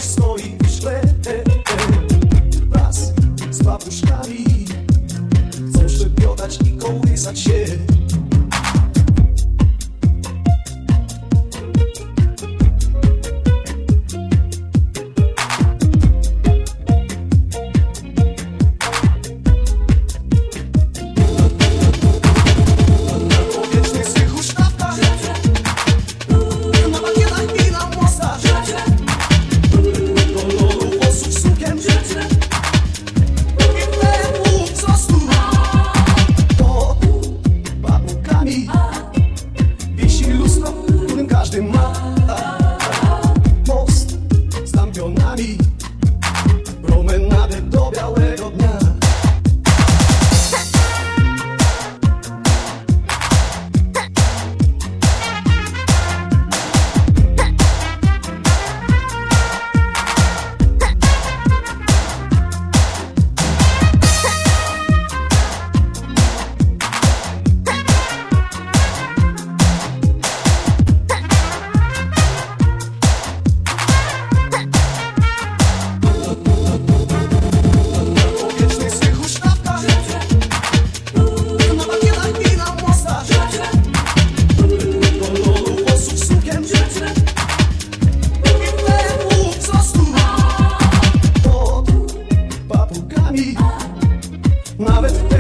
Tatuś stoi w szkle, wraz z babuszkami. Chcą szczepiotać i kołysać się. Wisi lustro, w którym każdy ma most z lampionami, promenadę do białego dnia. Nawet